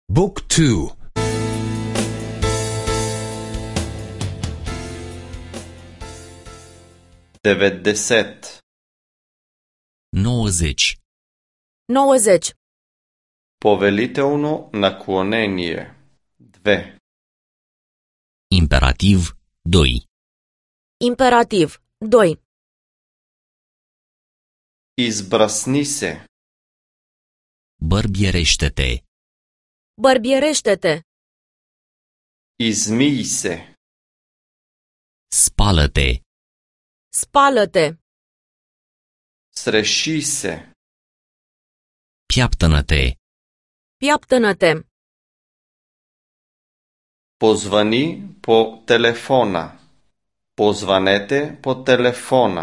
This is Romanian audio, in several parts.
Book 2. 90 90. 90. Повелително наклонение 2 Imperativ 2. Imperativ 2. Избрасни се Bărbierește-te. Bărbierește-te. измий се Spală-te. Spală-te. среши се Piaptănă-te. Piaptănă-te. позвани по телефона. Позванете по телефона.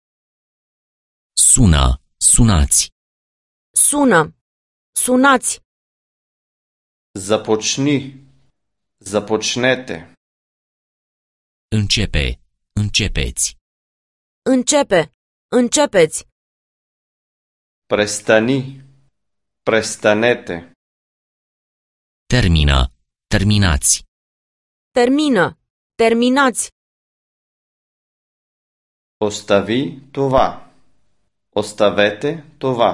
Sună. Sunați. Sună. Sunați. Започни. Започнете. Începe. Începeți. Începe. Începeți. Престани. Престанете. Termină. Terminați. Termină. Terminați. Остави това. Оставете това.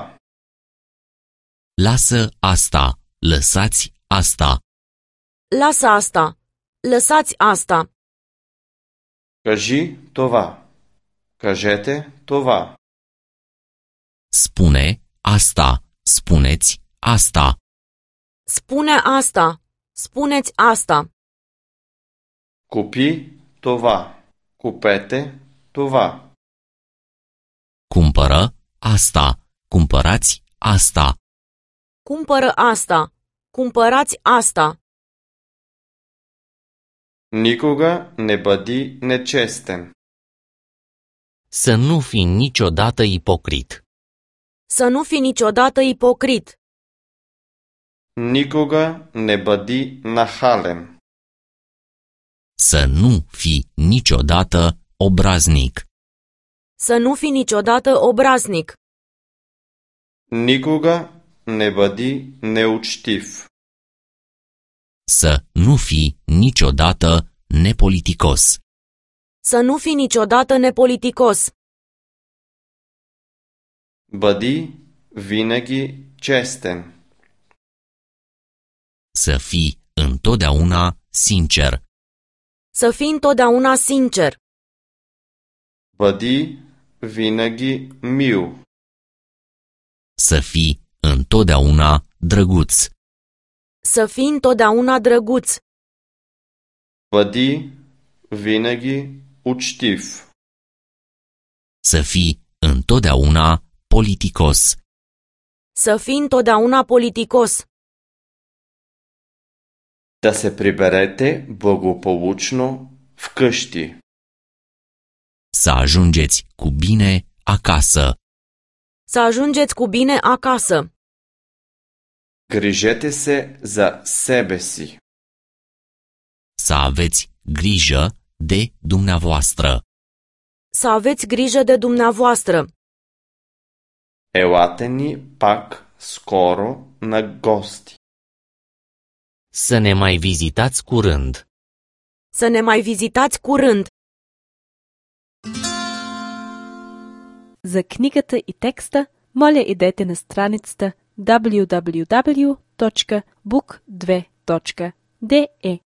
Lasă asta. Lăsați asta. Lasă asta. Lăsați asta. Кажи това. Кажете това. Spune asta. Spuneți asta. Spune asta. Spuneți asta. Купи това. Купете това. Cumpără asta. Cumpărați asta. Cumpără asta. Cumpărați asta. Никога не бъди нечестен. Să nu fii niciodată ipocrit. Să nu fii niciodată ipocrit. Никога не бъди нахален. Să nu fii niciodată obraznic. Să nu fii niciodată obraznic. Никога не бъди неучтив. Să nu fii niciodată nepoliticos. Să nu fii niciodată nepoliticos. Бъди винаги честен. Să fii întotdeauna sincer. Să fii întotdeauna sincer. Бъди винаги мил. Să fii întotdeauna drăguț. Să fii întotdeauna drăguț. Бъди винаги учтив. Să fii întotdeauna politicos. Să fii întotdeauna politicos. Да се приберете благополучно вкъщи. Să ajungeți cu bine acasă. Să ajungeți cu bine acasă. Грижете се за себе си. Să aveți grijă de dumneavoastră. Să aveți grijă de dumneavoastră. Елате ни пак скоро на гости. Să ne mai vizitați curând. Să ne mai vizitați curând. За книгата и текста, моля идете на страницата www.book2.de.